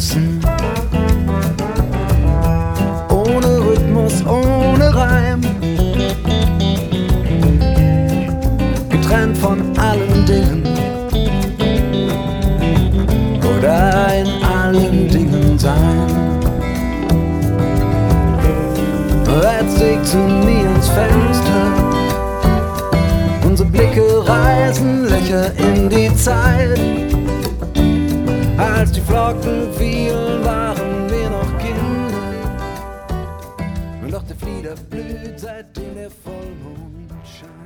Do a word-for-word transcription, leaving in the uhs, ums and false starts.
sitzen. Ohne Rhythmus, ohne Reim, getrennt von allen Dingen oder in allen Dingen sein. Jetzt legst du nie ins Fenster, unsere Blicke reisen Löcher in die Zeit. Als die Flocken fielen, waren wir noch Kinder, doch der Flieder blüht, seitdem der Vollmond scheint.